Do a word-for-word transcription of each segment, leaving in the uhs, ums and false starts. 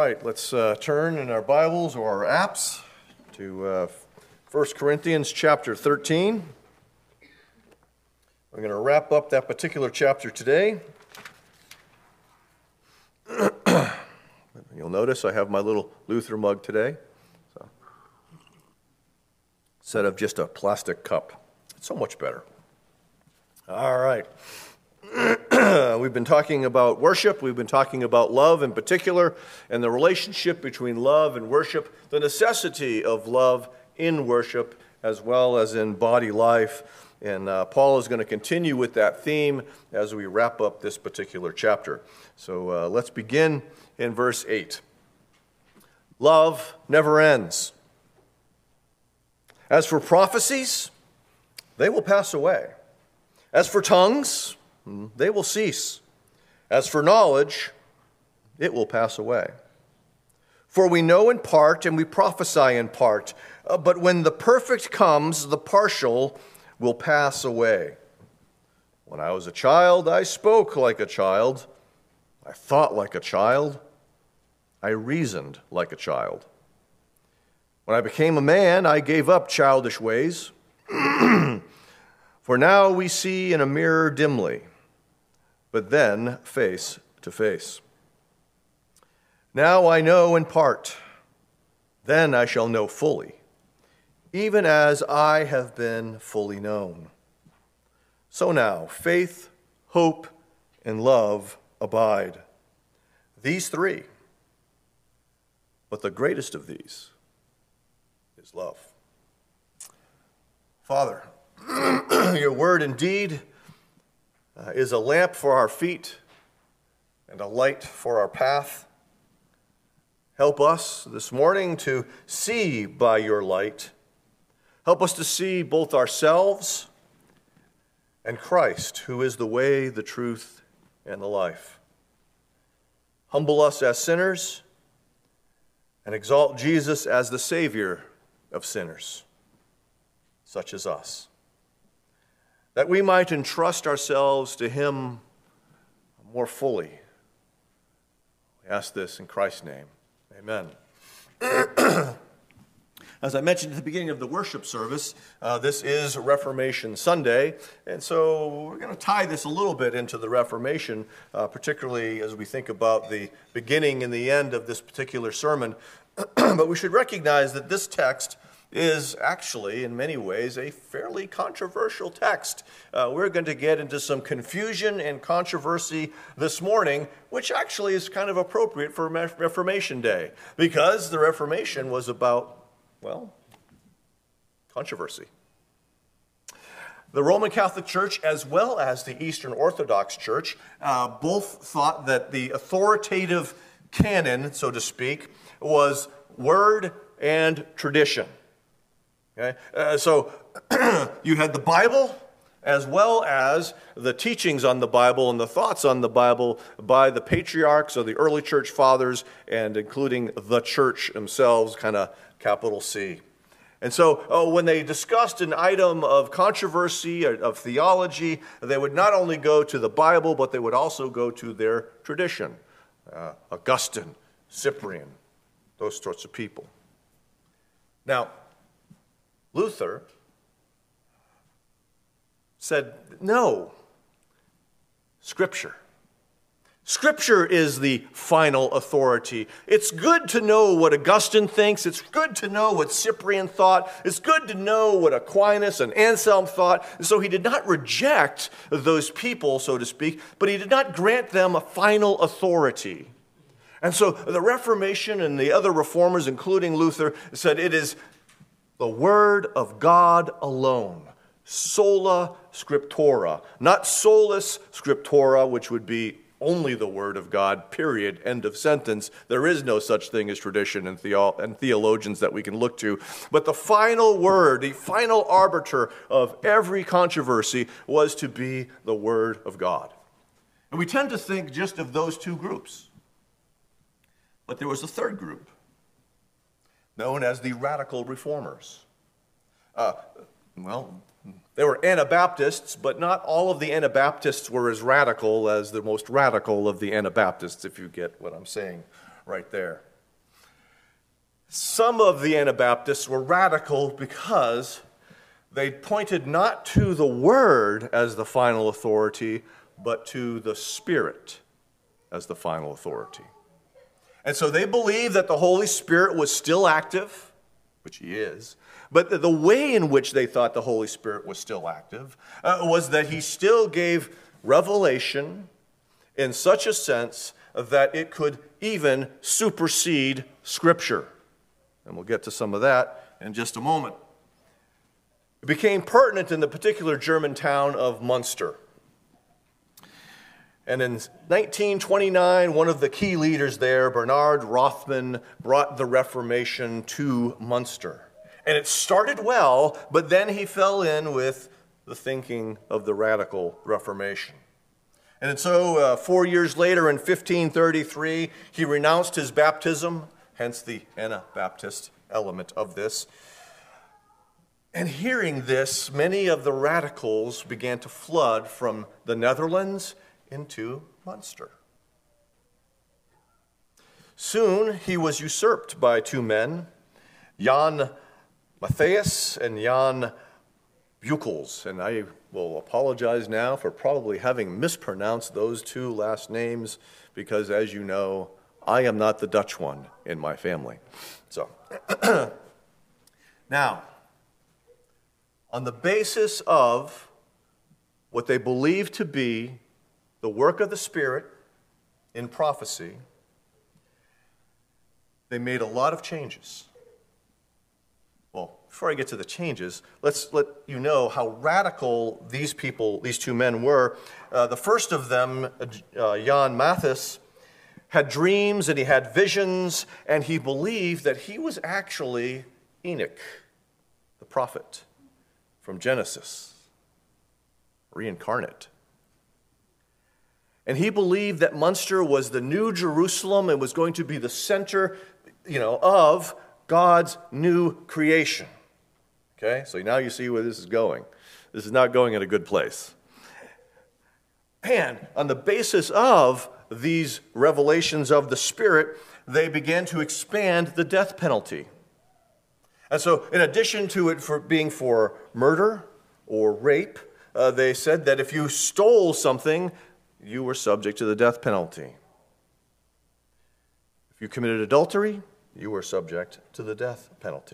right, let's uh, turn in our Bibles or our apps to uh, First Corinthians chapter thirteen. We're going to wrap up that particular chapter today. You'll notice I have my little Luther mug today, so, instead of just a plastic cup. It's so much better. All right. We've been talking about worship. We've been talking about love in particular, and the relationship between love and worship, the necessity of love in worship as well as in body life. And uh, Paul is going to continue with that theme as we wrap up this particular chapter. So uh, let's begin in verse eight. Love never ends. As for prophecies, they will pass away. As for tongues, they will cease. As for knowledge, it will pass away. For we know in part and we prophesy in part, uh, but when the perfect comes, the partial will pass away. When I was a child, I spoke like a child. I thought like a child. I reasoned like a child. When I became a man, I gave up childish ways. For now we see in a mirror dimly, but then face to face. Now I know in part, then I shall know fully, even as I have been fully known. So now, faith, hope, and love abide. These three, but the greatest of these is love. Father, your word indeed uh, is a lamp for our feet and a light for our path. Help us this morning to see by your light. Help us to see both ourselves and Christ, who is the way, the truth, and the life. Humble us as sinners and exalt Jesus as the Savior of sinners, such as us, that we might entrust ourselves to him more fully. We ask this in Christ's name. Amen. As I mentioned at the beginning of the worship service, uh, this is Reformation Sunday, and so we're going to tie this a little bit into the Reformation, uh, particularly as we think about the beginning and the end of this particular sermon. But we should recognize that this text is actually, in many ways, a fairly controversial text. Uh, we're going to get into some confusion and controversy this morning, which actually is kind of appropriate for Reformation Day, because the Reformation was about, well, controversy. The Roman Catholic Church, as well as the Eastern Orthodox Church, uh, both thought that the authoritative canon, so to speak, was word and tradition. Okay? Uh, so you had the Bible as well as the teachings on the Bible and the thoughts on the Bible by the patriarchs or the early church fathers, and including the church themselves, kind of capital C. And so oh, when they discussed an item of controversy, or of theology, they would not only go to the Bible, but they would also go to their tradition. Uh, Augustine, Cyprian, those sorts of people. Now, Luther said, no, Scripture. Scripture is the final authority. It's good to know what Augustine thinks. It's good to know what Cyprian thought. It's good to know what Aquinas and Anselm thought. And so he did not reject those people, so to speak, but he did not grant them a final authority. And so the Reformation and the other reformers, including Luther, said it is the Word of God alone, sola scriptura, not solus scriptura, which would be only the Word of God, period, end of sentence. There is no such thing as tradition and, theo- and theologians that we can look to. But the final word, the final arbiter of every controversy was to be the Word of God. And we tend to think just of those two groups. But there was a third group, known as the radical reformers. Uh, well, they were Anabaptists, but not all of the Anabaptists were as radical as the most radical of the Anabaptists, if you get what I'm saying right there. Some of the Anabaptists were radical because they pointed not to the Word as the final authority, but to the Spirit as the final authority. And so they believed that the Holy Spirit was still active, which He is, but the way in which they thought the Holy Spirit was still active uh, was that He still gave revelation in such a sense that it could even supersede Scripture. And we'll get to some of that in just a moment. It became pertinent in the particular German town of Munster. And in nineteen twenty-nine, one of the key leaders there, Bernard Rothman, brought the Reformation to Munster. And it started well, but then he fell in with the thinking of the radical Reformation. And so uh, four years later, in fifteen thirty-three, he renounced his baptism, hence the Anabaptist element of this. And hearing this, many of the radicals began to flood from the Netherlands into Munster. Soon he was usurped by two men, Jan Matthias and Jan Beukels. And I will apologize now for probably having mispronounced those two last names because, as you know, I am not the Dutch one in my family. So, now, on the basis of what they believe to be the work of the Spirit in prophecy, they made a lot of changes. Well, before I get to the changes, let's let you know how radical these people, these two men were. Uh, the first of them, uh, Jan Matthias, had dreams and he had visions, and he believed that he was actually Enoch, the prophet from Genesis, reincarnate. And he believed that Munster was the new Jerusalem and was going to be the center, you know, of God's new creation. Okay, so now you see where this is going. This is not going in a good place. And on the basis of these revelations of the Spirit, they began to expand the death penalty. And so in addition to it for being for murder or rape, uh, they said that if you stole something, you were subject to the death penalty. If you committed adultery, you were subject to the death penalty.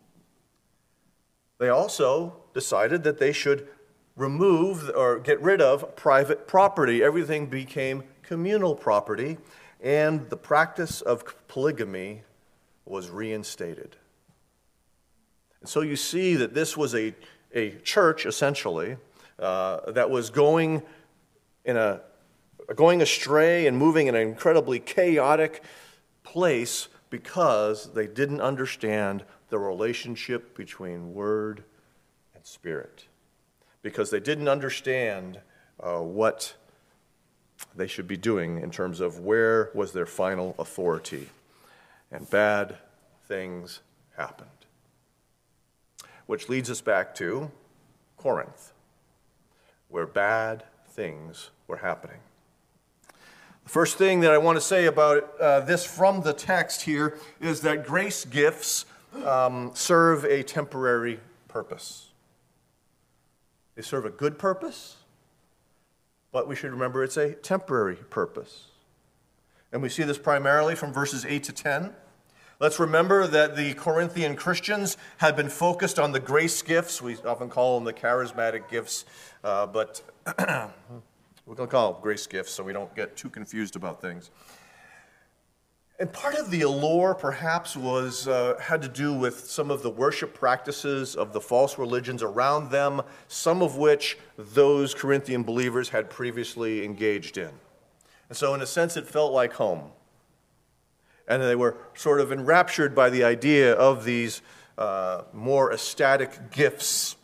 They also decided that they should remove or get rid of private property. Everything became communal property, and the practice of polygamy was reinstated. And so you see that this was a, a church, essentially, uh, that was going in a going astray and moving in an incredibly chaotic place because they didn't understand the relationship between Word and Spirit. Because they didn't understand uh, what they should be doing in terms of where was their final authority. And bad things happened. Which leads us back to Corinth, where bad things were happening. The first thing that I want to say about uh, this from the text here is that grace gifts um, serve a temporary purpose. They serve a good purpose, but we should remember it's a temporary purpose. And we see this primarily from verses eight to ten. Let's remember that the Corinthian Christians had been focused on the grace gifts. We often call them the charismatic gifts, uh, but we're going to call them grace gifts so we don't get too confused about things. And part of the allure, perhaps, was uh, had to do with some of the worship practices of the false religions around them, some of which those Corinthian believers had previously engaged in. And so, in a sense, it felt like home. And they were sort of enraptured by the idea of these uh, more ecstatic gifts.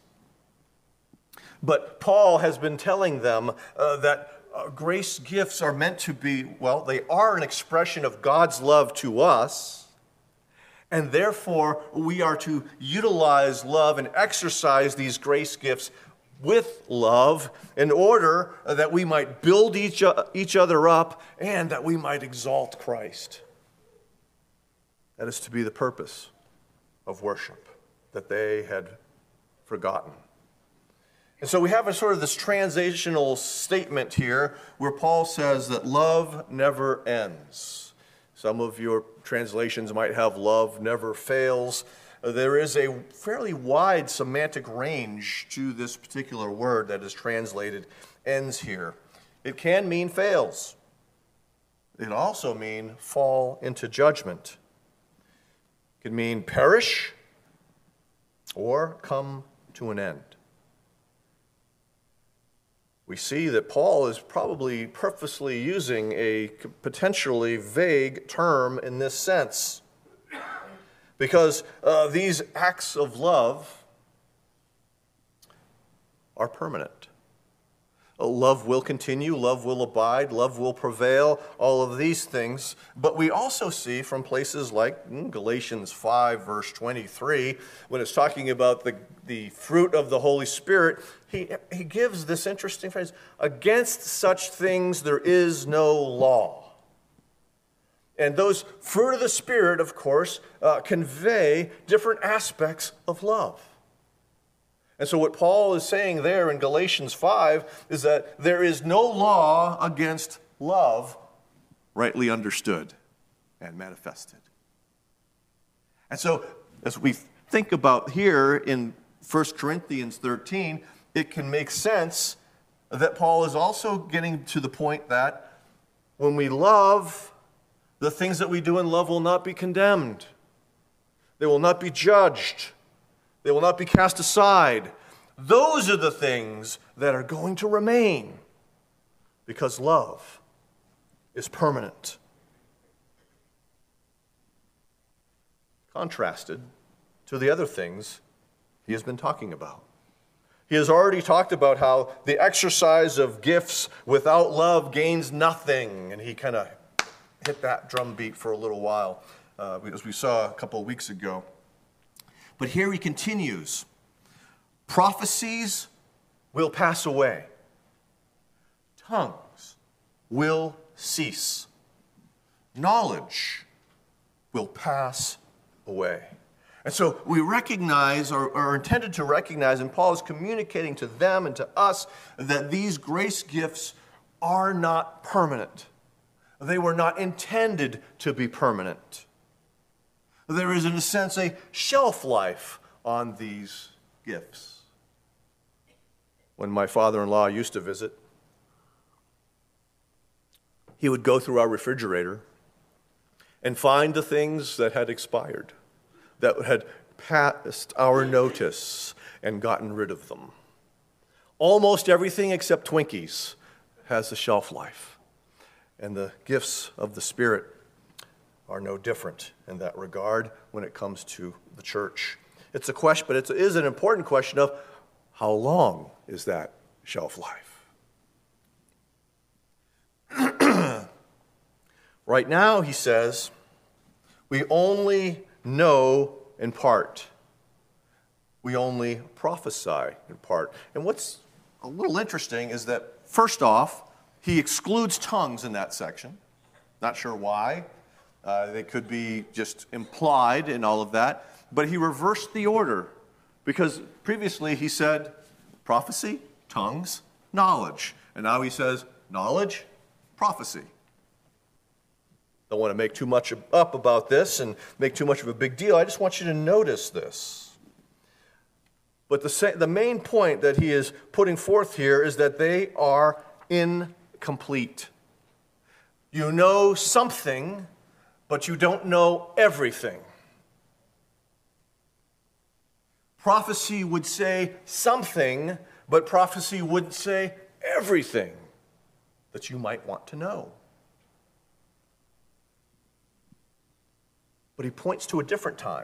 But Paul has been telling them uh, that uh, grace gifts are meant to be, well, they are an expression of God's love to us, and therefore we are to utilize love and exercise these grace gifts with love in order that we might build each, each other up and that we might exalt Christ. That is to be the purpose of worship that they had forgotten. And so we have a sort of this transitional statement here where Paul says that love never ends. Some of your translations might have love never fails. There is a fairly wide semantic range to this particular word that is translated ends here. It can mean fails. It can also mean fall into judgment. It can mean perish or come to an end. We see that Paul is probably purposely using a potentially vague term in this sense, because uh, these acts of love are permanent. Uh, love will continue, love will abide, love will prevail, all of these things. But we also see from places like mm, Galatians five, verse twenty-three, when it's talking about the, the fruit of the Holy Spirit, he, he gives this interesting phrase, against such things there is no law. And those fruit of the Spirit, of course, uh, convey different aspects of love. And so what Paul is saying there in Galatians five is that there is no law against love, rightly understood and manifested. And so as we think about here in First Corinthians thirteen, it can make sense that Paul is also getting to the point that when we love, the things that we do in love will not be condemned. They will not be judged. They will not be cast aside. Those are the things that are going to remain because love is permanent. Contrasted to the other things he has been talking about. He has already talked about how the exercise of gifts without love gains nothing. And he kind of hit that drum beat for a little while, uh, as we saw a couple of weeks ago. But here he continues. Prophecies will pass away. Tongues will cease. Knowledge will pass away. And so we recognize, or are intended to recognize, and Paul is communicating to them and to us, that these grace gifts are not permanent. They were not intended to be permanent. There is, in a sense, a shelf life on these gifts. When my father-in-law used to visit, he would go through our refrigerator and find the things that had expired, that had passed our notice and gotten rid of them. Almost everything except Twinkies has a shelf life. And the gifts of the Spirit are no different in that regard when it comes to the church. It's a question, but it is an important question of how long is that shelf life? Right now, he says, we only know in part. We only prophesy in part. And what's a little interesting is that, first off, he excludes tongues in that section. Not sure why. Uh, they could be just implied in all of that. But he reversed the order because previously he said prophecy, tongues, knowledge. And now he says knowledge, prophecy. Don't want to make too much up about this and make too much of a big deal. I just want you to notice this. But the, the main point that he is putting forth here is that they are incomplete. You know something, but you don't know everything. Prophecy would say something, but prophecy wouldn't say everything that you might want to know. But he points to a different time.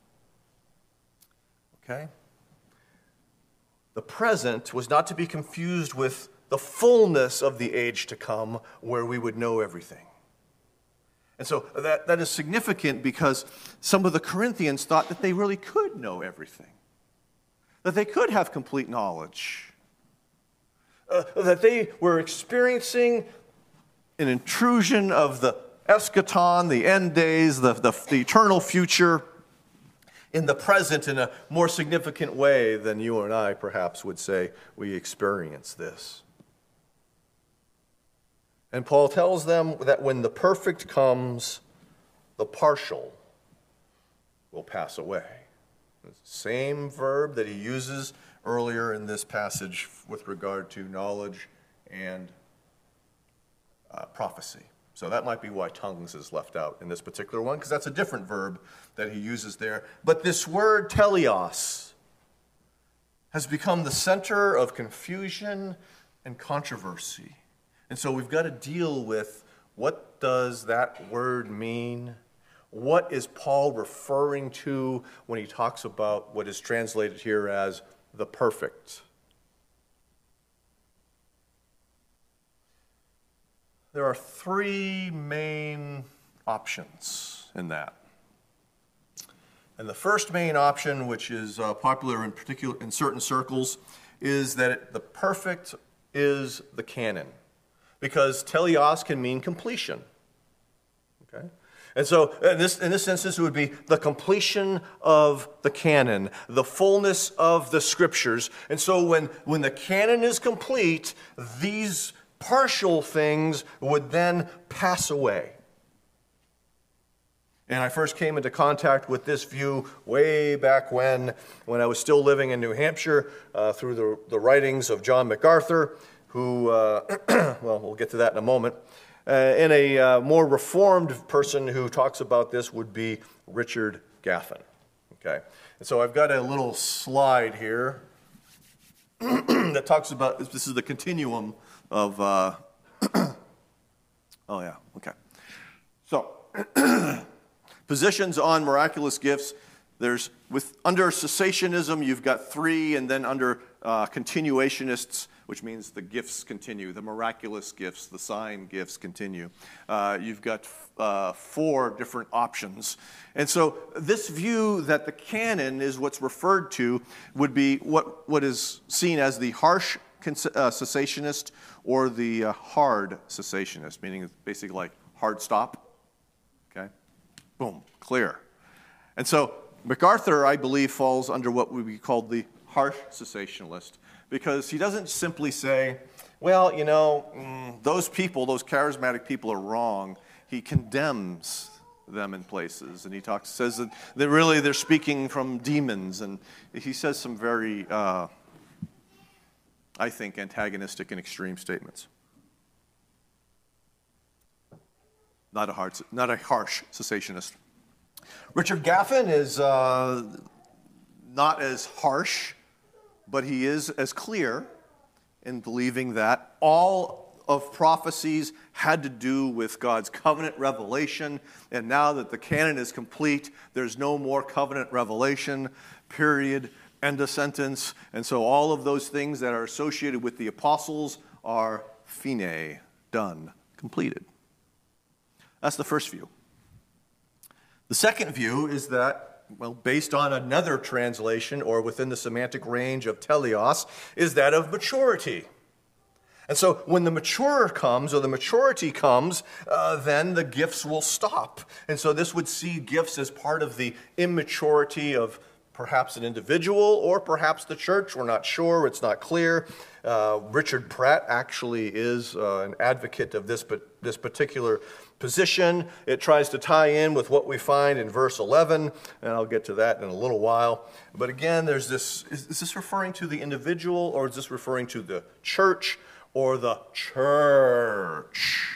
Okay? The present was not to be confused with the fullness of the age to come where we would know everything. And so that, that is significant because some of the Corinthians thought that they really could know everything, that they could have complete knowledge, uh, that they were experiencing an intrusion of the eschaton, the end days, the, the, the eternal future, in the present in a more significant way than you and I perhaps would say we experience this. And Paul tells them that when the perfect comes, the partial will pass away. The same verb that he uses earlier in this passage with regard to knowledge and uh, prophecy. So that might be why tongues is left out in this particular one, because that's a different verb that he uses there. But this word teleos has become the center of confusion and controversy. And so we've got to deal with, what does that word mean? What is Paul referring to when he talks about what is translated here as the perfect? There are three main options in that. And the first main option, which is uh, popular in particular in certain circles, is that it, the perfect is the canon. Because teleos can mean completion. Okay? And so in this, in this instance, it would be the completion of the canon, the fullness of the scriptures. And so when, when the canon is complete, these partial things would then pass away. And I first came into contact with this view way back when, when I was still living in New Hampshire, uh, through the, the writings of John MacArthur, who, uh, well, we'll get to that in a moment. Uh, and a uh, more reformed person who talks about this would be Richard Gaffin. Okay, and so I've got a little slide here that talks about, this is the continuum of, uh, oh yeah, okay. So, positions on miraculous gifts. There's, with, under cessationism, you've got three, and then under uh, continuationists, which means the gifts continue, the miraculous gifts, the sign gifts continue. Uh, you've got uh, four different options. And so this view that the canon is what's referred to would be what, what is seen as the harsh uh, cessationist or the uh, hard cessationist, meaning basically like hard stop. Okay? Boom, clear. And so MacArthur, I believe, falls under what would be called the harsh cessationalist, because he doesn't simply say, well, you know, mm, those people, those charismatic people are wrong. He condemns them in places, and he talks, says that, that really they're speaking from demons, and he says some very, uh, I think, antagonistic and extreme statements. Not a hard, not a harsh cessationist. Richard Gaffin is uh, not as harsh, but he is as clear in believing that all of prophecies had to do with God's covenant revelation, and now that the canon is complete, there's no more covenant revelation, period, end of sentence. And so all of those things that are associated with the apostles are fine, done, completed. That's the first view. The second view is that, well, based on another translation or within the semantic range of teleos, is that of maturity. And so when the mature comes, or the maturity comes, uh, then the gifts will stop. And so this would see gifts as part of the immaturity of perhaps an individual or perhaps the church. We're not sure. It's not clear. Uh, Richard Pratt actually is uh, an advocate of this, but this particular position. It tries to tie in with what we find in verse eleven, and I'll get to that in a little while. But again, there's this, is, is this referring to the individual, or is this referring to the church or the church?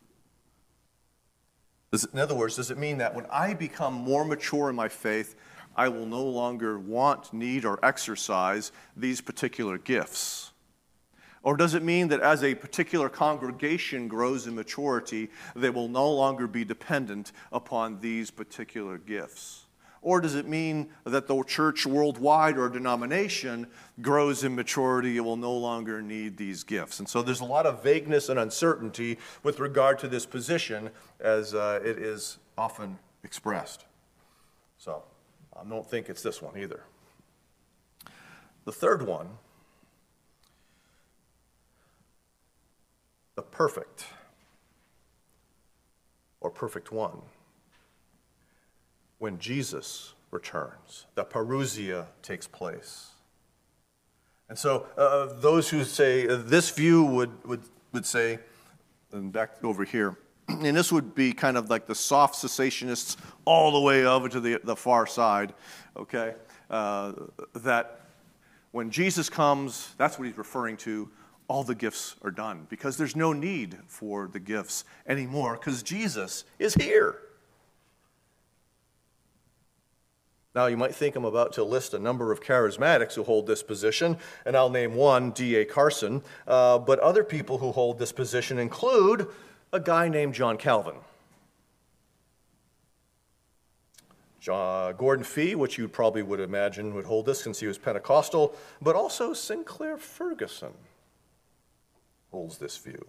Does it, in other words, does it mean that when I become more mature in my faith, I will no longer want, need, or exercise these particular gifts? Or does it mean that as a particular congregation grows in maturity, they will no longer be dependent upon these particular gifts? Or does it mean that the church worldwide or denomination grows in maturity and will no longer need these gifts? And so there's a lot of vagueness and uncertainty with regard to this position as uh, it is often expressed. So I don't think it's this one either. The third one, the perfect, or perfect one. When Jesus returns, the parousia takes place. And so uh, those who say, uh, this view would, would, would say, and back over here, and this would be kind of like the soft cessationists all the way over to the, the far side, okay, uh, that when Jesus comes, that's what he's referring to, all the gifts are done, because there's no need for the gifts anymore, because Jesus is here. Now, you might think I'm about to list a number of charismatics who hold this position, and I'll name one, D A Carson, uh, but other people who hold this position include a guy named John Calvin. John, Gordon Fee, which you probably would imagine would hold this since he was Pentecostal, but also Sinclair Ferguson holds this view.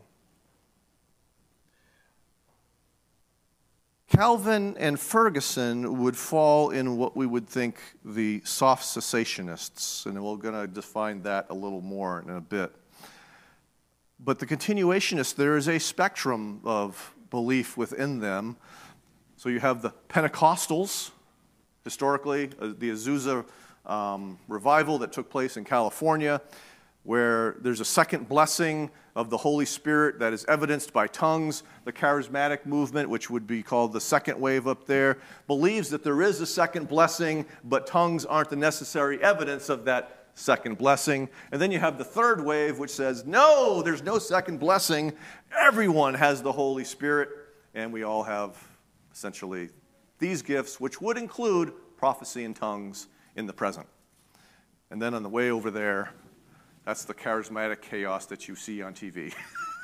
Calvin and Ferguson would fall in what we would think the soft cessationists, and we're going to define that a little more in a bit. But the continuationists, there is a spectrum of belief within them. So you have the Pentecostals, historically, uh, the Azusa um, revival that took place in California, where there's a second blessing of the Holy Spirit that is evidenced by tongues. The charismatic movement, which would be called the second wave up there, believes that there is a second blessing, but tongues aren't the necessary evidence of that second blessing. And then you have the third wave, which says, no, there's no second blessing. Everyone has the Holy Spirit, and we all have essentially these gifts, which would include prophecy and tongues in the present. And then on the way over there, that's the charismatic chaos that you see on T V.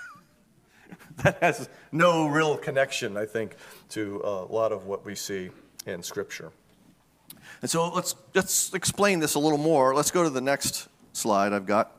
That has no real connection, I think, to a lot of what we see in Scripture. And so let's, let's explain this a little more. Let's go to the next slide I've got.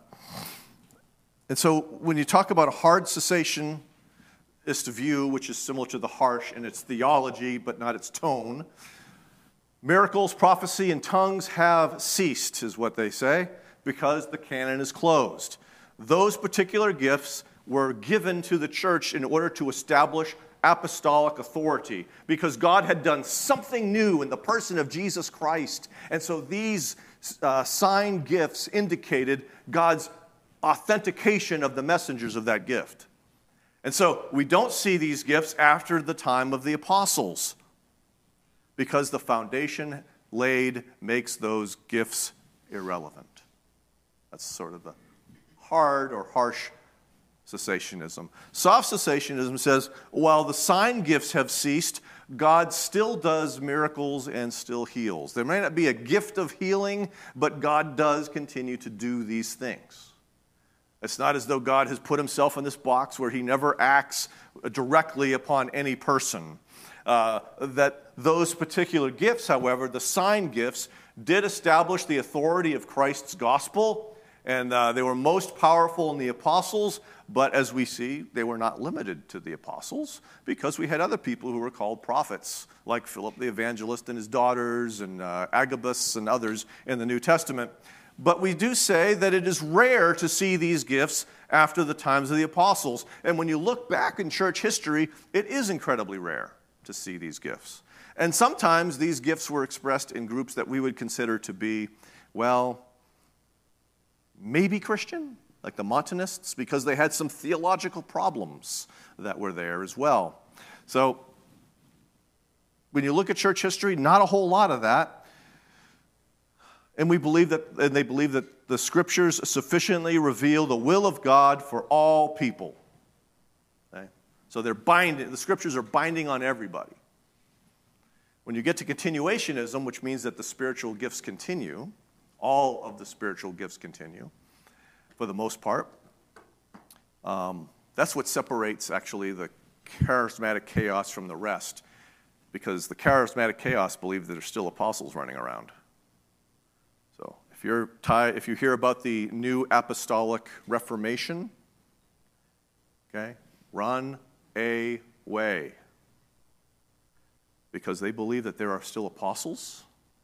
And so when you talk about a hard cessationist view, which is similar to the harsh in its theology but not its tone, miracles, prophecy, and tongues have ceased, is what they say, because the canon is closed. Those particular gifts were given to the church in order to establish apostolic authority, because God had done something new in the person of Jesus Christ. And so these uh, sign gifts indicated God's authentication of the messengers of that gift. And so we don't see these gifts after the time of the apostles, because the foundation laid makes those gifts irrelevant. That's sort of the hard or harsh cessationism. Soft cessationism says, while the sign gifts have ceased, God still does miracles and still heals. There may not be a gift of healing, but God does continue to do these things. It's not as though God has put himself in this box where he never acts directly upon any person. Uh, that those particular gifts, however, the sign gifts, did establish the authority of Christ's gospel. And uh, they were most powerful in the apostles, but as we see, they were not limited to the apostles, because we had other people who were called prophets, like Philip the evangelist and his daughters, and uh, Agabus and others in the New Testament. But we do say that it is rare to see these gifts after the times of the apostles. And when you look back in church history, it is incredibly rare to see these gifts. And sometimes these gifts were expressed in groups that we would consider to be, well, maybe Christian, like the Montanists, because they had some theological problems that were there as well. So when you look at church history, not a whole lot of that. And we believe that, and they believe that the Scriptures sufficiently reveal the will of God for all people. Okay? So they're binding, the Scriptures are binding on everybody. When you get to continuationism, which means that the spiritual gifts continue, all of the spiritual gifts continue, for the most part. Um, that's what separates, actually, the charismatic chaos from the rest, because the charismatic chaos believe that there's still apostles running around. So if you're tie, if you hear about the new apostolic reformation, okay, run away, because they believe that there are still apostles.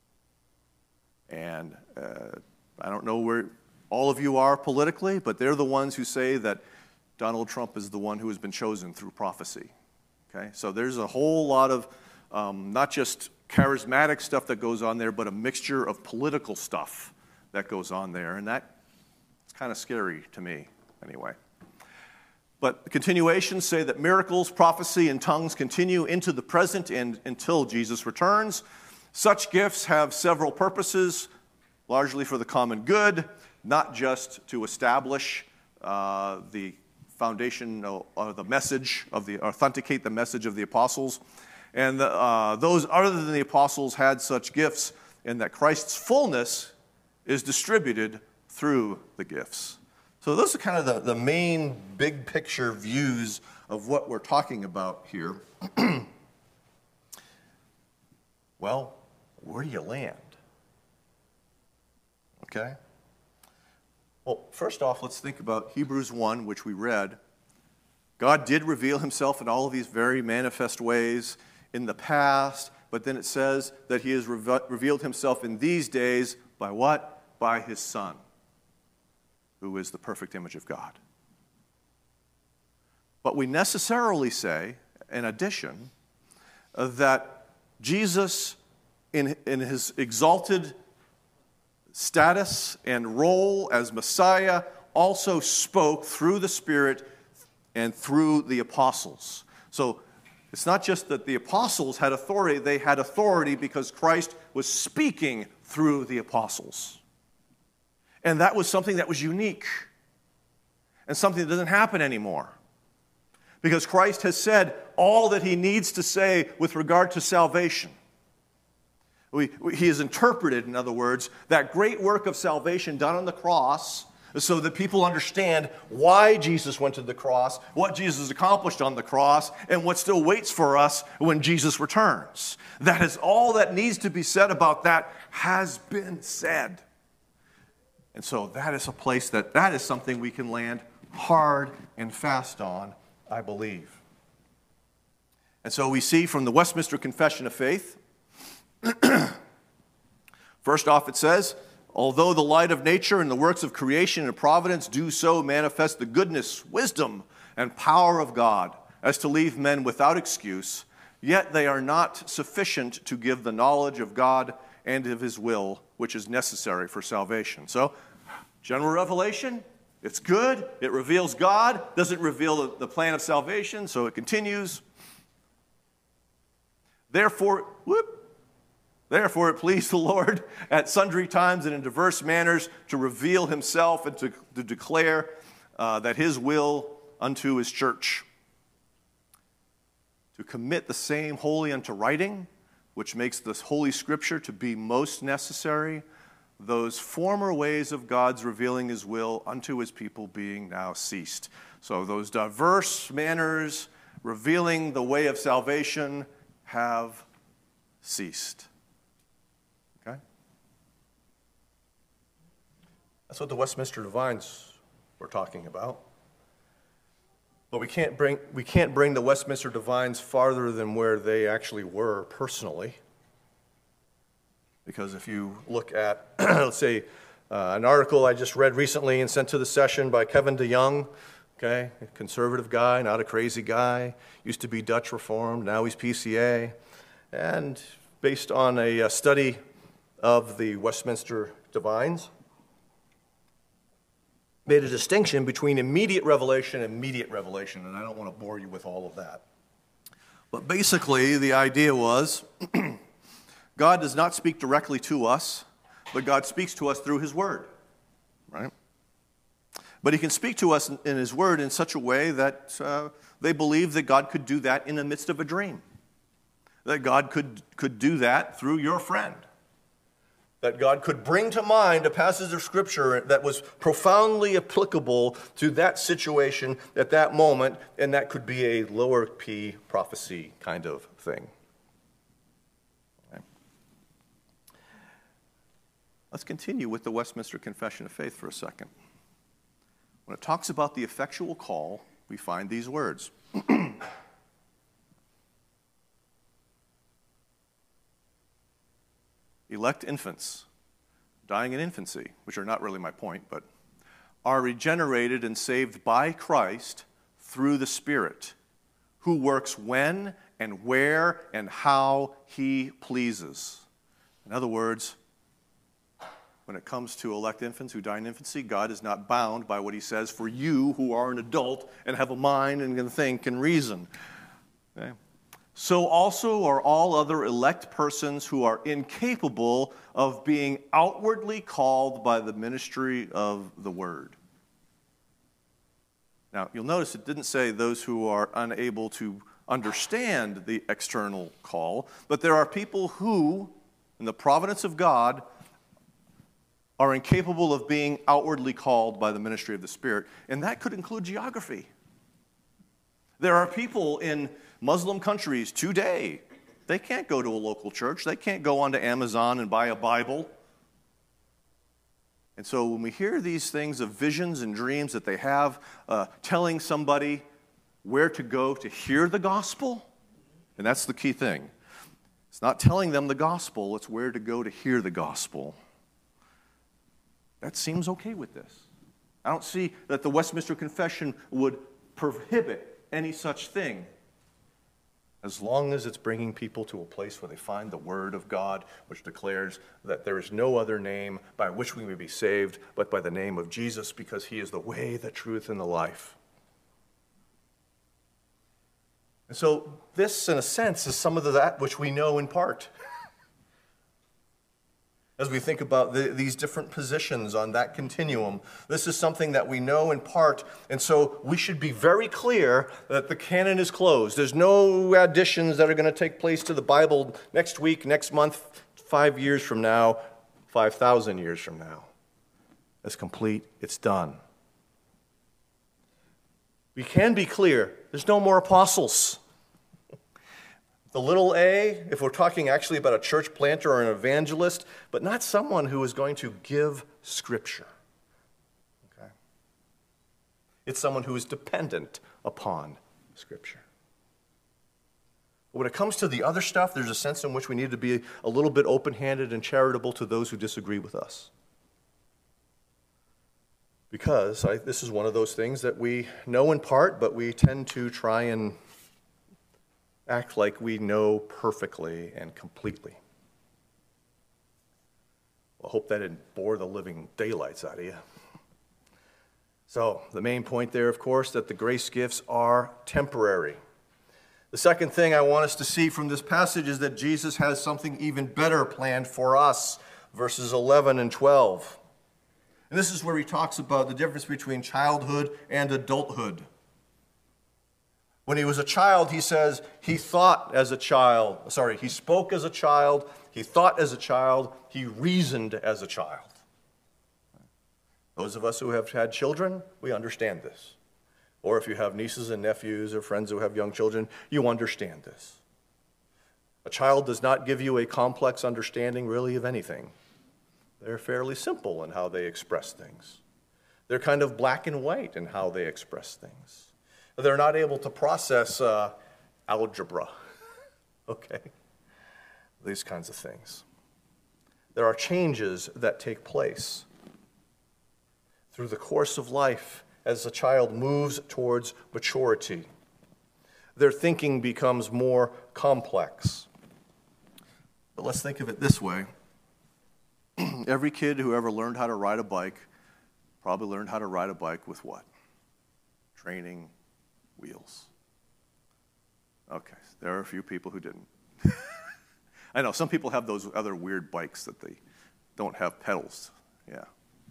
And uh, I don't know where all of you are politically, but they're the ones who say that Donald Trump is the one who has been chosen through prophecy Okay, so there's a whole lot of um, not just charismatic stuff that goes on there, but a mixture of political stuff that goes on there, and that it's kind of scary to me, anyway. But the continuations say that miracles, prophecy, and tongues continue into the present and until Jesus returns. Such gifts have several purposes, largely for the common good, not just to establish uh, the foundation or the message of the, authenticate the message of the apostles. And the, uh, those other than the apostles had such gifts, and that Christ's fullness is distributed through the gifts. So those are kind of the, the main big picture views of what we're talking about here. Well, where do you land? Okay? Well, first off, let's think about Hebrews one, which we read. God did reveal himself in all of these very manifest ways in the past, but then it says that he has reve- revealed himself in these days by what? By his Son, who is the perfect image of God. But we necessarily say, in addition, uh, that Jesus, in, in his exalted status and role as Messiah, also spoke through the Spirit and through the apostles. So it's not just that the apostles had authority, they had authority because Christ was speaking through the apostles. And that was something that was unique and something that doesn't happen anymore. Because Christ has said all that he needs to say with regard to salvation. We, we, he has interpreted, in other words, that great work of salvation done on the cross so that people understand why Jesus went to the cross, what Jesus accomplished on the cross, and what still waits for us when Jesus returns. That is all that needs to be said about that has been said. And so that is a place that, that is something we can land hard and fast on, I believe. And so we see from the Westminster Confession of Faith, first off it says, although the light of nature and the works of creation and providence do so manifest the goodness, wisdom, and power of God as to leave men without excuse, yet they are not sufficient to give the knowledge of God and of his will, which is necessary for salvation. So, general revelation, it's good. It reveals God, doesn't reveal the plan of salvation, so it continues. Therefore, whoop, Therefore it pleased the Lord at sundry times and in diverse manners to reveal himself and to, to declare uh, that his will unto his church. To commit the same wholly unto writing, which makes this Holy Scripture to be most necessary, those former ways of God's revealing his will unto his people being now ceased. So those diverse manners revealing the way of salvation have ceased. Okay? That's what the Westminster Divines were talking about. But we can't bring we can't bring the Westminster Divines farther than where they actually were personally. Because if you look at, let's say, uh, an article I just read recently and sent to the session by Kevin DeYoung, okay, a conservative guy, not a crazy guy, used to be Dutch Reformed, now he's P C A, and based on a, a study of the Westminster Divines, made a distinction between immediate revelation and immediate revelation, and I don't want to bore you with all of that. But basically, the idea was, God does not speak directly to us, but God speaks to us through his word, right? But he can speak to us in his word in such a way that uh, they believe that God could do that in the midst of a dream, that God could, could do that through your friend, that God could bring to mind a passage of Scripture that was profoundly applicable to that situation at that moment, and that could be a lower P prophecy kind of thing. Okay. Let's continue with the Westminster Confession of Faith for a second. When it talks about the effectual call, we find these words. Elect infants, dying in infancy, which are not really my point, but are regenerated and saved by Christ through the Spirit, who works when and where and how he pleases. In other words, when it comes to elect infants who die in infancy, God is not bound by what he says for you who are an adult and have a mind and can think and reason. Okay? So also are all other elect persons who are incapable of being outwardly called by the ministry of the word. Now, you'll notice it didn't say those who are unable to understand the external call, but there are people who, in the providence of God, are incapable of being outwardly called by the ministry of the Spirit, and that could include geography. There are people in Muslim countries today, they can't go to a local church, they can't go onto Amazon and buy a Bible. And so when we hear these things of visions and dreams that they have, uh, telling somebody where to go to hear the gospel, and that's the key thing. It's not telling them the gospel, it's where to go to hear the gospel. That seems okay with this. I don't see that the Westminster Confession would prohibit any such thing, as long as it's bringing people to a place where they find the Word of God, which declares that there is no other name by which we may be saved but by the name of Jesus, because he is the way, the truth, and the life. And so this, in a sense, is some of that which we know in part. As we think about the, these different positions on that continuum, this is something that we know in part, and so we should be very clear that the canon is closed. There's no additions that are going to take place to the Bible next week, next month, five years from now, five thousand years from now. It's complete, it's done. We can be clear, there's no more apostles. The little a, if we're talking actually about a church planter or an evangelist, but not someone who is going to give Scripture. Okay? It's someone who is dependent upon Scripture. When it comes to the other stuff, there's a sense in which we need to be a little bit open-handed and charitable to those who disagree with us. Because I, this is one of those things that we know in part, but we tend to try and act like we know perfectly and completely. Well, I hope that didn't bore the living daylights out of you. So, the main point there, of course, that the grace gifts are temporary. The second thing I want us to see from this passage is that Jesus has something even better planned for us, verses eleven and twelve. And this is where he talks about the difference between childhood and adulthood. When he was a child, he says, he thought as a child. Sorry, he spoke as a child, he thought as a child, he reasoned as a child. Those of us who have had children, we understand this. Or if you have nieces and nephews or friends who have young children, you understand this. A child does not give you a complex understanding, really, of anything. They're fairly simple in how they express things. They're kind of black and white in how they express things. They're not able to process uh, algebra, okay? These kinds of things. There are changes that take place through the course of life as a child moves towards maturity. Their thinking becomes more complex. But let's think of it this way. Every kid who ever learned how to ride a bike probably learned how to ride a bike with what? Training wheels. Okay, there are a few people who didn't. I know, some people have those other weird bikes that they don't have pedals. Yeah.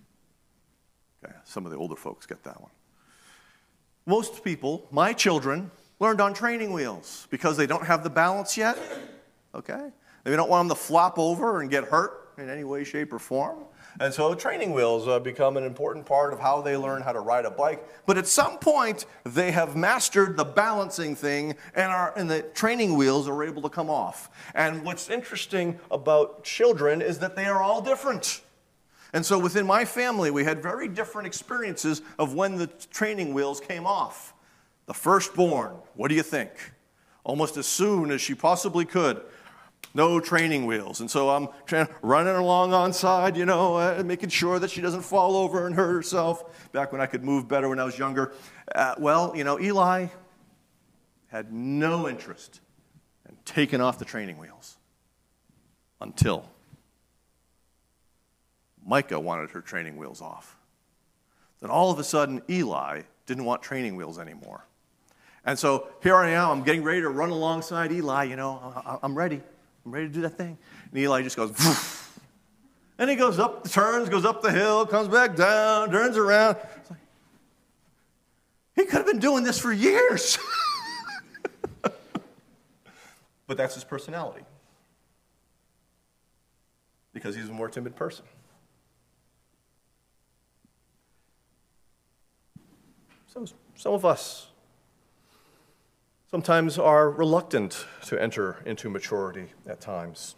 Okay, some of the older folks get that one. Most people, my children, learned on training wheels because they don't have the balance yet. Okay? They don't want them to flop over and get hurt in any way, shape, or form. And so training wheels uh, become an important part of how they learn how to ride a bike. But at some point, they have mastered the balancing thing, and, are, and the training wheels are able to come off. And what's interesting about children is that they are all different. And so within my family, we had very different experiences of when the training wheels came off. The firstborn, what do you think? Almost as soon as she possibly could. No training wheels. And so I'm trying, running along on side, you know, uh, making sure that she doesn't fall over and hurt herself. Back when I could move better when I was younger. Uh, well, you know, Eli, had no interest in taking off the training wheels until Micah wanted her training wheels off. Then all of a sudden, Eli didn't want training wheels anymore. And so here I am, I'm getting ready to run alongside Eli, you know, I'm ready. I'm ready to do that thing. And Eli just goes, Voof. And he goes up, turns, goes up the hill, comes back down, turns around. It's like, he could have been doing this for years. But that's his personality. Because he's a more timid person. Some, some of us sometimes are reluctant to enter into maturity at times.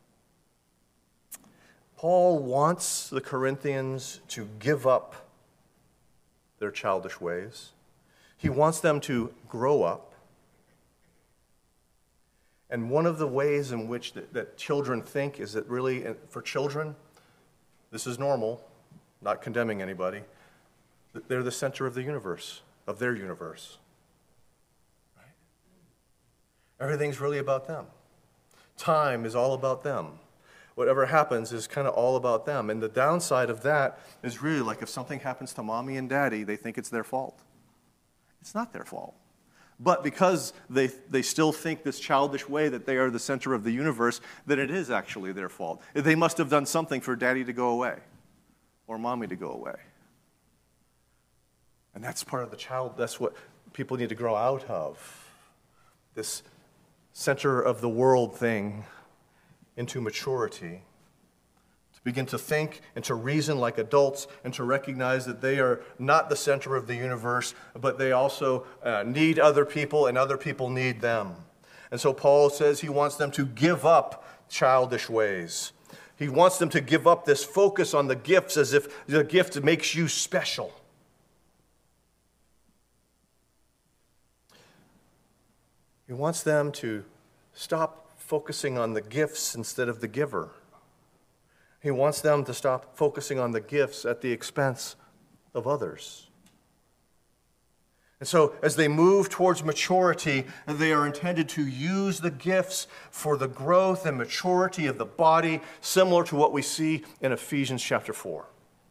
Paul wants the Corinthians to give up their childish ways. He wants them to grow up. And one of the ways in which that, that children think is that really, for children, this is normal, not condemning anybody, that they're the center of the universe, of their universe. Right? Everything's really about them. Time is all about them. Whatever happens is kind of all about them. And the downside of that is really like if something happens to mommy and daddy, they think it's their fault. It's not their fault. But because they, they still think this childish way that they are the center of the universe, that it is actually their fault. They must have done something for daddy to go away or mommy to go away. And that's part of the child, that's what people need to grow out of. This center of the world thing into maturity. To begin to think and to reason like adults and to recognize that they are not the center of the universe, but they also uh, need other people and other people need them. And so Paul says he wants them to give up childish ways. He wants them to give up this focus on the gifts as if the gift makes you special. He wants them to stop focusing on the gifts instead of the giver. He wants them to stop focusing on the gifts at the expense of others. And so as they move towards maturity, they are intended to use the gifts for the growth and maturity of the body, similar to what we see in Ephesians chapter four.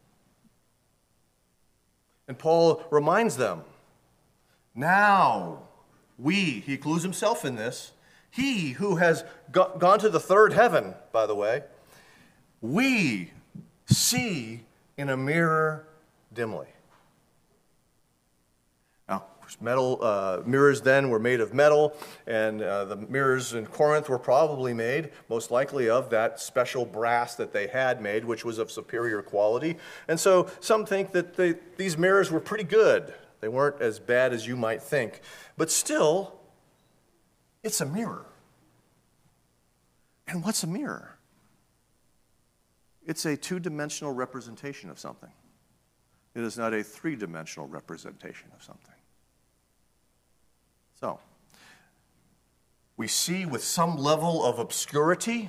And Paul reminds them, now we, he includes himself in this, he who has go- gone to the third heaven, by the way, we see in a mirror dimly. Now, metal uh, mirrors then were made of metal, and uh, the mirrors in Corinth were probably made, most likely of that special brass that they had made, which was of superior quality. And so some think that they, these mirrors were pretty good. They weren't as bad as you might think. But still, it's a mirror. And what's a mirror? It's a two-dimensional representation of something. It is not a three-dimensional representation of something. So, we see with some level of obscurity.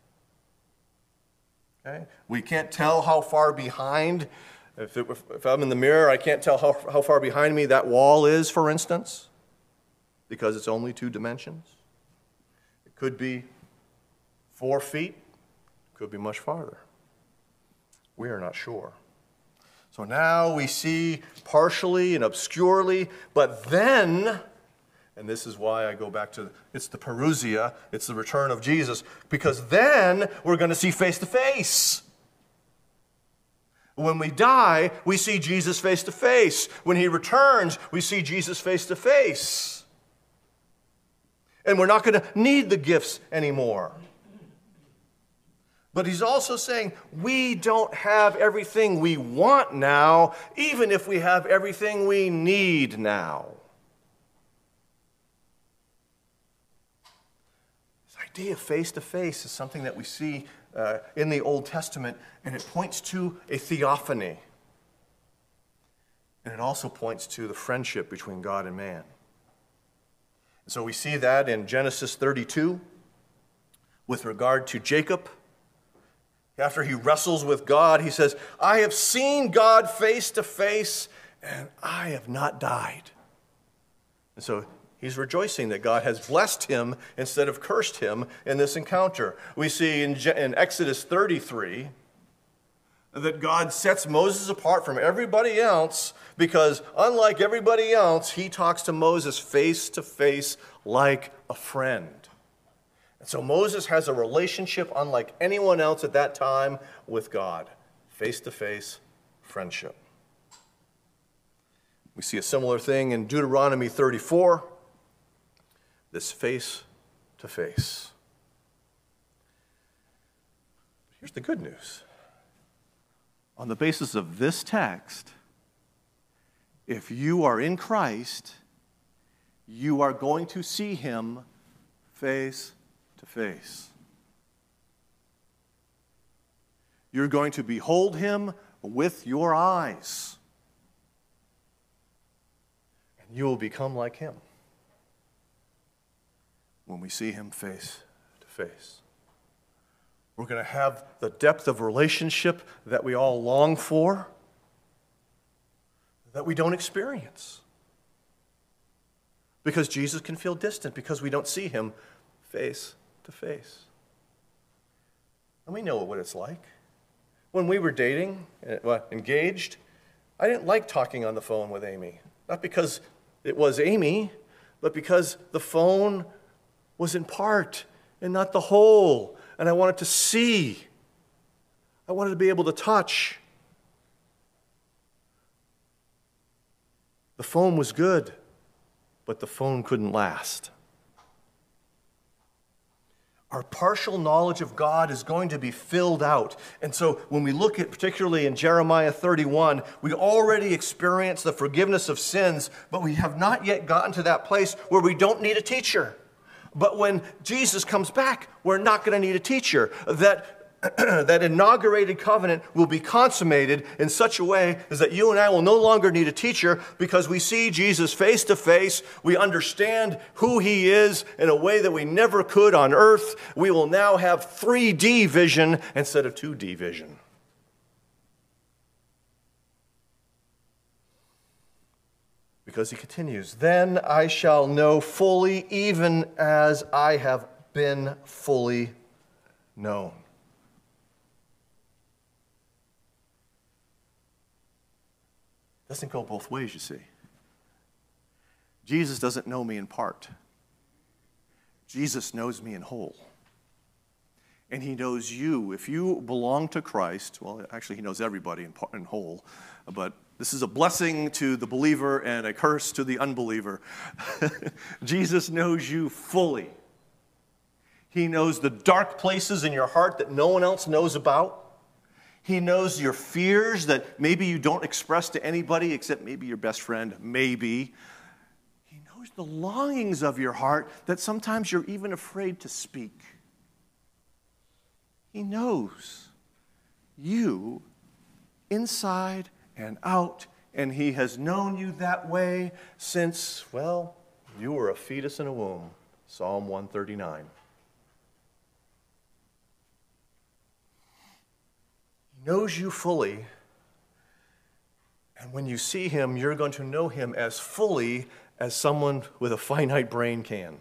Okay? We can't tell how far behind. If, it, if I'm in the mirror, I can't tell how, how far behind me that wall is, for instance, because it's only two dimensions. It could be four feet, it could be much farther. We are not sure. So now we see partially and obscurely, but then, and this is why I go back to, it's the parousia, it's the return of Jesus, because then we're going to see face to face. When we die, we see Jesus face to face. When he returns, we see Jesus face to face. And we're not going to need the gifts anymore. But he's also saying we don't have everything we want now, even if we have everything we need now. This idea of face-to-face is something that we see uh, in the Old Testament, and it points to a theophany. And it also points to the friendship between God and man. And so we see that in Genesis thirty-two with regard to Jacob. After he wrestles with God, he says, I have seen God face to face, and I have not died. And so He's rejoicing that God has blessed him instead of cursed him in this encounter. We see in, Je- in Exodus thirty-three that God sets Moses apart from everybody else because, unlike everybody else, he talks to Moses face to face like a friend. And so Moses has a relationship unlike anyone else at that time with God, face to face friendship. We see a similar thing in Deuteronomy thirty-four, this face to face. Here's the good news. On the basis of this text, if you are in Christ, you are going to see him face to face. You're going to behold him with your eyes. And you will become like him when we see him face to face. We're going to have the depth of relationship that we all long for, that we don't experience. Because Jesus can feel distant, because we don't see him face to face. And we know what it's like. When we were dating, well, engaged, I didn't like talking on the phone with Amy. Not because it was Amy, but because the phone was in part and not the whole. And I wanted to see. I wanted to be able to touch. The phone was good, but the phone couldn't last. Our partial knowledge of God is going to be filled out. And so when we look at, particularly in Jeremiah thirty-one, we already experience the forgiveness of sins, but we have not yet gotten to that place where we don't need a teacher. But when Jesus comes back, we're not going to need a teacher. That that inaugurated covenant will be consummated in such a way as that you and I will no longer need a teacher because we see Jesus face to face. We understand who he is in a way that we never could on earth. We will now have three D vision instead of two D vision. Because he continues, then I shall know fully, even as I have been fully known. Doesn't go both ways, you see. Jesus doesn't know me in part. Jesus knows me in whole. And he knows you. If you belong to Christ, well, actually he knows everybody in, part, in whole, but this is a blessing to the believer and a curse to the unbeliever. Jesus knows you fully. He knows the dark places in your heart that no one else knows about. He knows your fears that maybe you don't express to anybody except maybe your best friend, maybe. He knows the longings of your heart that sometimes you're even afraid to speak. He knows you inside and out, and he has known you that way since, well, you were a fetus in a womb. Psalm one thirty-nine. He knows you fully, and when you see him, you're going to know him as fully as someone with a finite brain can.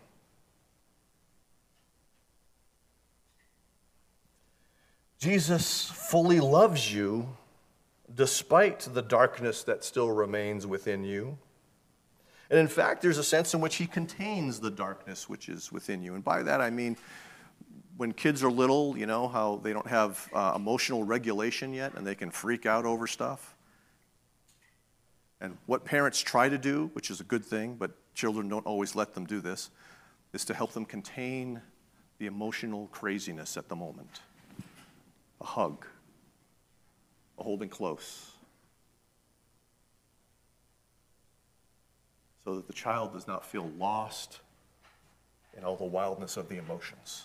Jesus fully loves you despite the darkness that still remains within you. And in fact, there's a sense in which he contains the darkness which is within you. And by that I mean, when kids are little, you know, how they don't have uh, emotional regulation yet and they can freak out over stuff. And what parents try to do, which is a good thing, but children don't always let them do this, is to help them contain the emotional craziness at the moment. A hug, a holding close, so that the child does not feel lost in all the wildness of the emotions.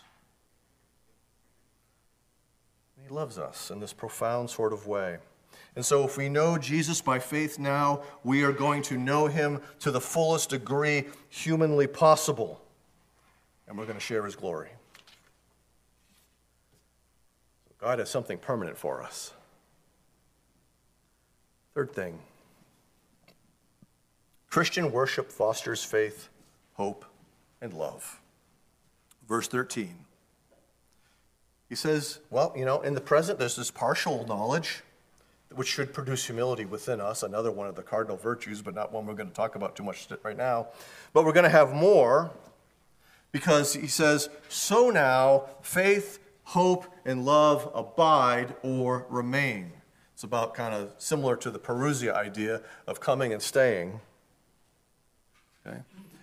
He loves us in this profound sort of way. And so if we know Jesus by faith now, we are going to know him to the fullest degree humanly possible. And we're going to share his glory. So God has something permanent for us. Third thing, Christian worship fosters faith, hope, and love. Verse thirteen. He says, well, you know, in the present, there's this partial knowledge, which should produce humility within us, another one of the cardinal virtues, but not one we're going to talk about too much right now. But we're going to have more, because he says, so now faith, hope, and love abide or remain. It's about kind of similar to the Parousia idea of coming and staying. Okay.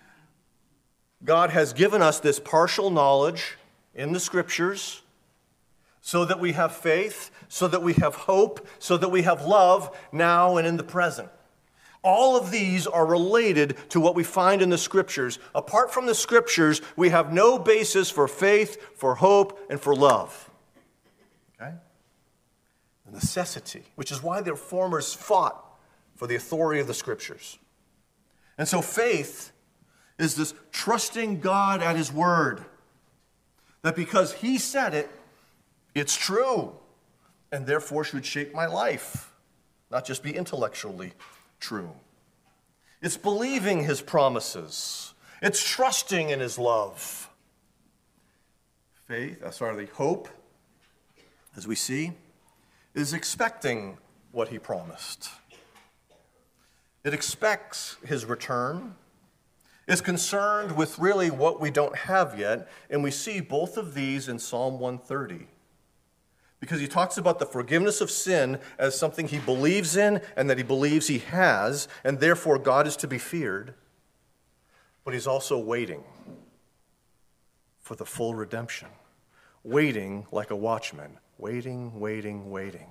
God has given us this partial knowledge in the Scriptures so that we have faith, so that we have hope, so that we have love now and in the present. All of these are related to what we find in the Scriptures. Apart from the Scriptures, we have no basis for faith, for hope, and for love. Okay? The necessity, which is why the reformers fought for the authority of the Scriptures. And so faith is this trusting God at His word, that because He said it, it's true, and therefore should shape my life, not just be intellectually true. It's believing His promises. It's trusting in His love. Faith, uh, sorry, hope, as we see, is expecting what He promised. It expects His return. Is concerned with really what we don't have yet, and we see both of these in Psalm one thirty. Because he talks about the forgiveness of sin as something he believes in and that he believes he has, and therefore God is to be feared. But he's also waiting for the full redemption. Waiting like a watchman. Waiting, waiting, waiting.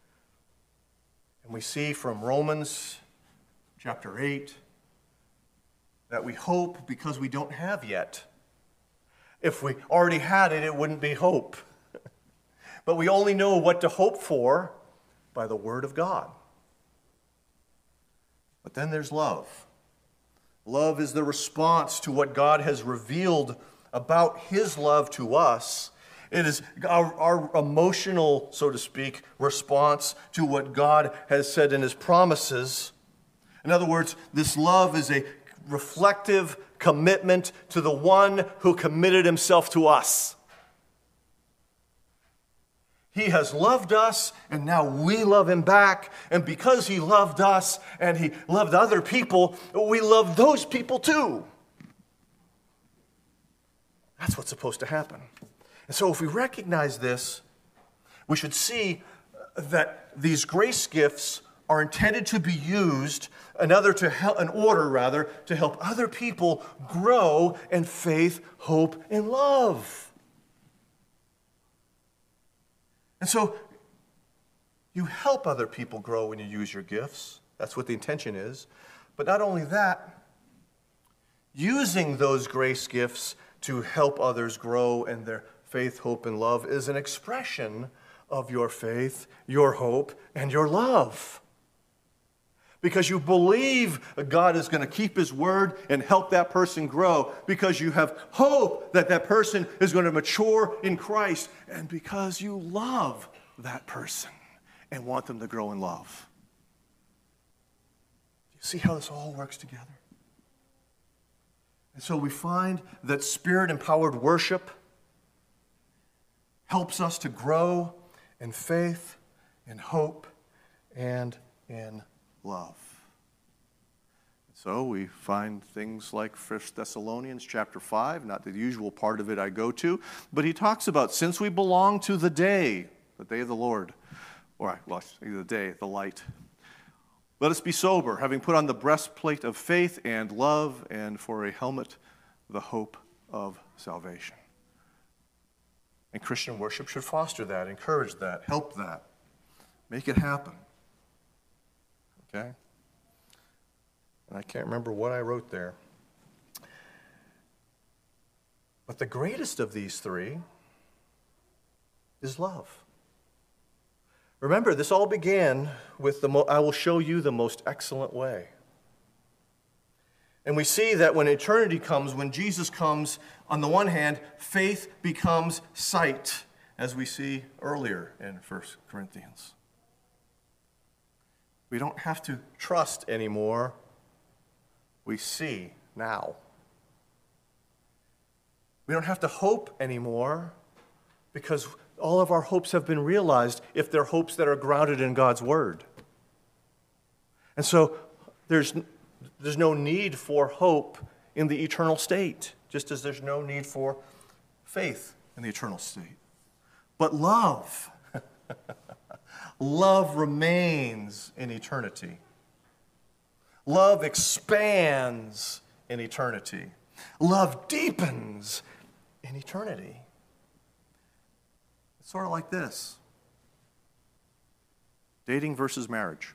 And we see from Romans chapter eight that we hope because we don't have yet. If we already had it, it wouldn't be hope. But we only know what to hope for by the Word of God. But then there's love. Love is the response to what God has revealed about His love to us. It is our, our emotional, so to speak, response to what God has said in His promises. In other words, this love is a reflective commitment to the one who committed Himself to us. He has loved us, and now we love Him back. And because He loved us and He loved other people, we love those people too. That's what's supposed to happen. And so if we recognize this, we should see that these grace gifts are intended to be used, another to help, in order rather, to help other people grow in faith, hope, and love. And so you help other people grow when you use your gifts. That's what the intention is. But not only that, using those grace gifts to help others grow in their faith, hope, and love is an expression of your faith, your hope, and your love. Because you believe God is going to keep His word and help that person grow. Because you have hope that that person is going to mature in Christ. And because you love that person and want them to grow in love. Do you see how this all works together? And so we find that Spirit-empowered worship helps us to grow in faith, in hope, and in love. So we find things like First Thessalonians chapter five, not the usual part of it I go to, but he talks about since we belong to the day, the day of the Lord, or well, the day, the light, let us be sober, having put on the breastplate of faith and love, and for a helmet, the hope of salvation. And Christian worship should foster that, encourage that, help that, make it happen. Okay? And I can't remember what I wrote there. But the greatest of these three is love. Remember, this all began with the mo- I will show you the most excellent way. And we see that when eternity comes, when Jesus comes, on the one hand, faith becomes sight, as we see earlier in First Corinthians. We don't have to trust anymore. We see now. We don't have to hope anymore because all of our hopes have been realized if they're hopes that are grounded in God's Word. And so there's, there's no need for hope in the eternal state, just as there's no need for faith in the eternal state. But love, love remains in eternity. Love expands in eternity. Love deepens in eternity. It's sort of like this. Dating versus marriage.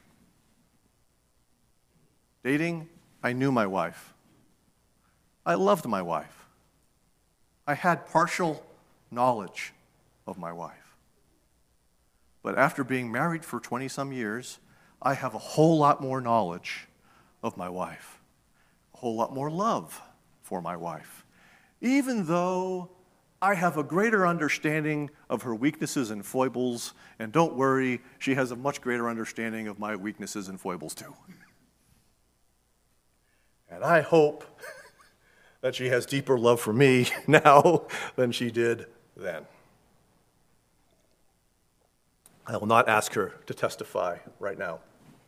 Dating, I knew my wife. I loved my wife. I had partial knowledge of my wife. But after being married for twenty-some years, I have a whole lot more knowledge of my wife, a whole lot more love for my wife, even though I have a greater understanding of her weaknesses and foibles, and don't worry, she has a much greater understanding of my weaknesses and foibles too. And I hope that she has deeper love for me now than she did then. I will not ask her to testify right now.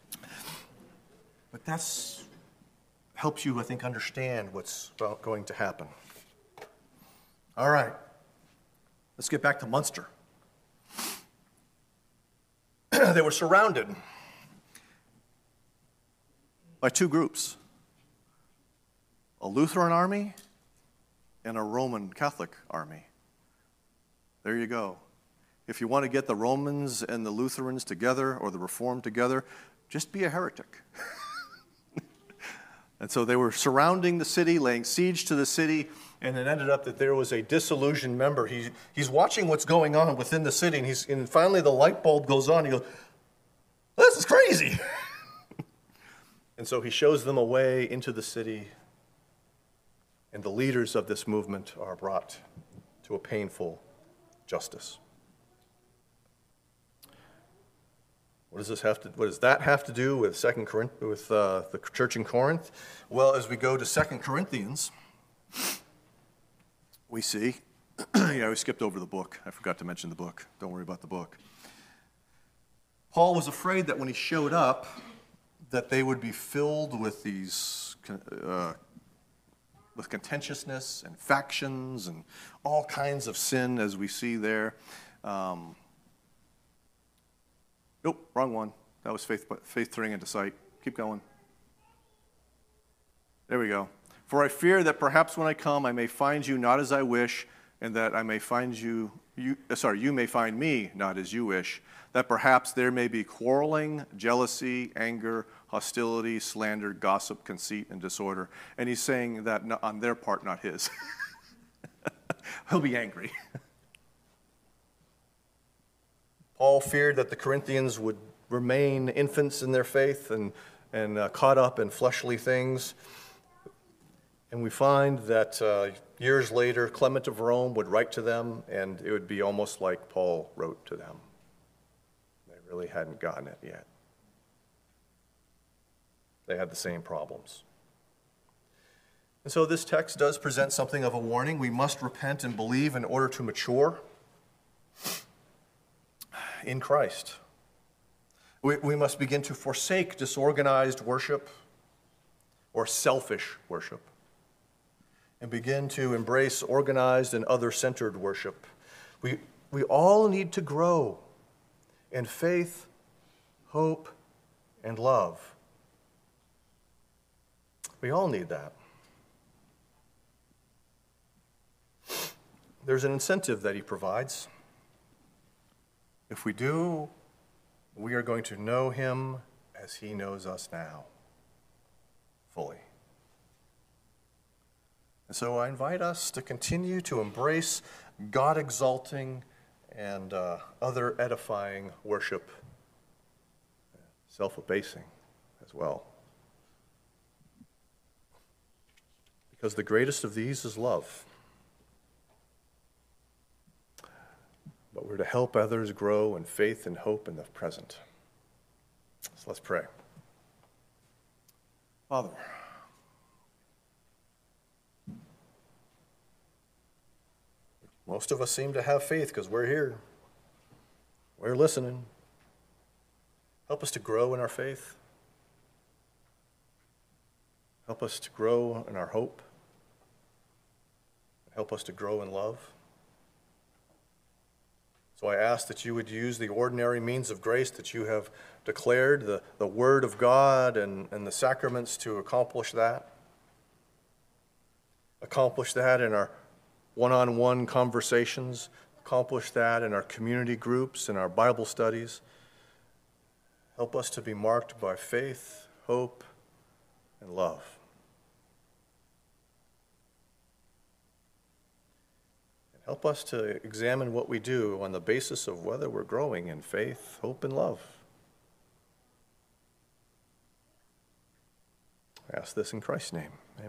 But that's helps you, I think, understand what's going to happen. All right. Let's get back to Munster. They were surrounded by two groups, a Lutheran army and a Roman Catholic army. There you go. If you want to get the Romans and the Lutherans together or the Reformed together, just be a heretic. And so they were surrounding the city, laying siege to the city, and it ended up that there was a disillusioned member. He, he's watching what's going on within the city, and, he's, and finally the light bulb goes on. He goes, this is crazy. And so he shows them a way into the city, and the leaders of this movement are brought to a painful justice. What does this have to? What does that have to do with Second Corinth, with uh, the church in Corinth? Well, as we go to Second Corinthians, we see. yeah, we skipped over the book. I forgot to mention the book. Don't worry about the book. Paul was afraid that when he showed up, that they would be filled with these, uh, with contentiousness and factions and all kinds of sin, as we see there. Um, Nope, wrong one. That was faith, faith turning into sight. Keep going. There we go. For I fear that perhaps when I come, I may find you not as I wish, and that I may find you, you sorry, you may find me not as you wish, that perhaps there may be quarreling, jealousy, anger, hostility, slander, gossip, conceit, and disorder. And he's saying that on their part, not his. He'll be angry. Paul feared that the Corinthians would remain infants in their faith and, and uh, caught up in fleshly things. And we find that uh, years later, Clement of Rome would write to them, and it would be almost like Paul wrote to them. They really hadn't gotten it yet. They had the same problems. And so this text does present something of a warning. We must repent and believe in order to mature in Christ. We, we must begin to forsake disorganized worship or selfish worship and begin to embrace organized and other-centered worship. We, we all need to grow in faith, hope, and love. We all need that. There's an incentive that he provides. If we do, we are going to know him as he knows us now, fully. And so I invite us to continue to embrace God-exalting and uh, other edifying worship, self-abasing as well. Because the greatest of these is love. But we're to help others grow in faith and hope in the present. So let's pray. Father, Most of us seem to have faith because we're here. We're listening. Help us to grow in our faith. Help us to grow in our hope. Help us to grow in love. So I ask that you would use the ordinary means of grace that you have declared, the, the Word of God and, and the sacraments to accomplish that. Accomplish that in our one-on-one conversations. Accomplish that in our community groups, in our Bible studies. Help us to be marked by faith, hope, and love. Help us to examine what we do on the basis of whether we're growing in faith, hope, and love. I ask this in Christ's name. Amen.